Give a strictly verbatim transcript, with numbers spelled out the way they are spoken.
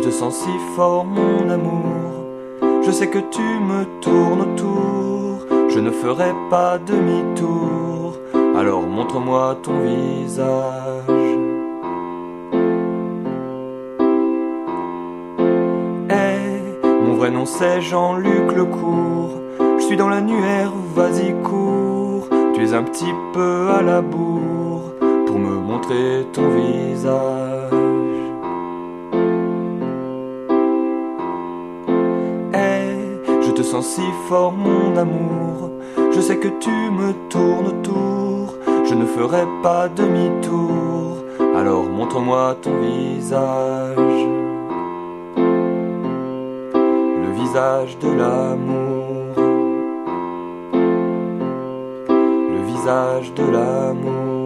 te sens si fort mon amour, je sais que tu me tournes autour, je ne ferai pas demi-tour, alors montre-moi ton visage. Hey, mon vrai nom c'est Jean-Luc Lecourt, je suis dans l'annuaire, vas-y cours, tu es un petit peu à la bourre pour me montrer ton visage. Je te sens si fort mon amour, je sais que tu me tournes autour, je ne ferai pas demi-tour, alors montre-moi ton visage. Le visage de l'amour, le visage de l'amour.